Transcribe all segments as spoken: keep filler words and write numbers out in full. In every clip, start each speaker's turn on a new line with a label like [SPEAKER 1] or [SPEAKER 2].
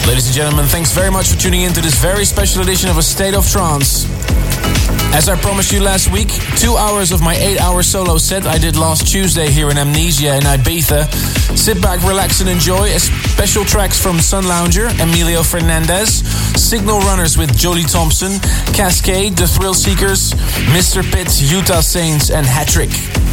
[SPEAKER 1] Ladies and gentlemen, thanks very much for tuning in to this very special edition of A State of Trance. As I promised you last week, two hours of my eight-hour solo set I did last Tuesday here in Amnesia in Ibiza. Sit back, relax and enjoy. Special tracks from Sun Lounger, Emilio Fernandez, Signal Runners with Jolie Thompson, Cascade, The Thrill Seekers, Mister Pitt, Utah Saints and Hattrick.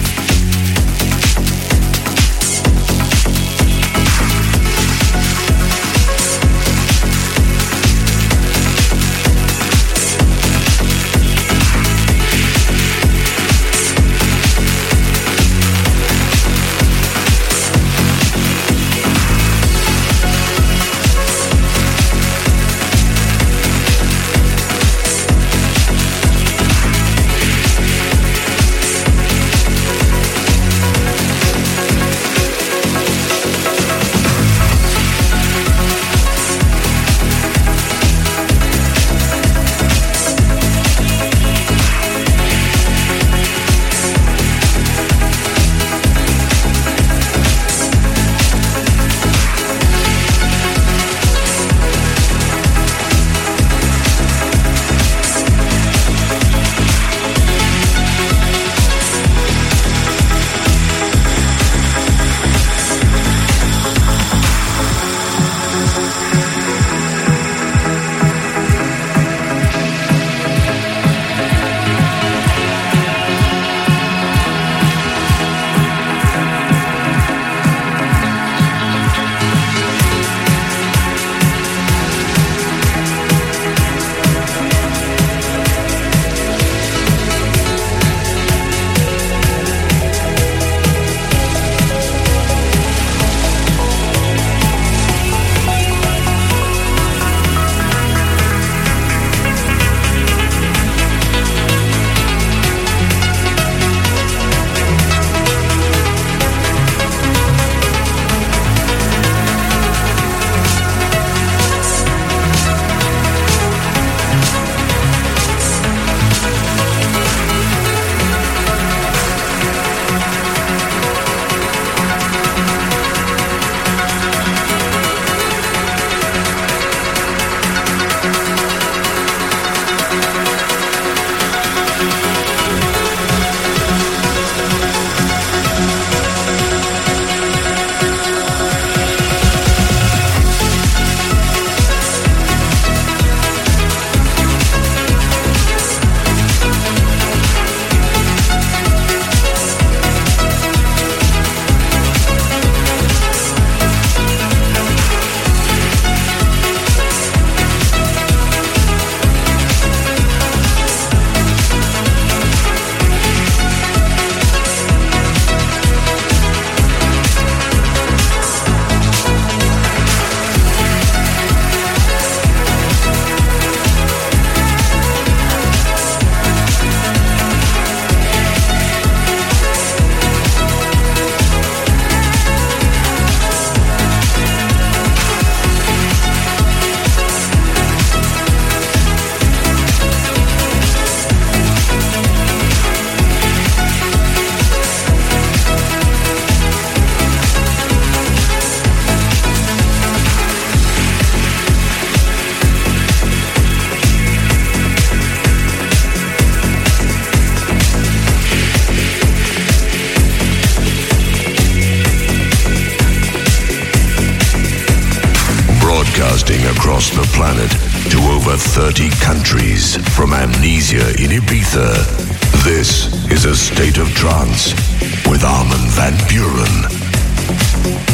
[SPEAKER 2] Across the planet to over thirty countries from Amnesia in Ibiza. This is A State of Trance with Armin van Buuren.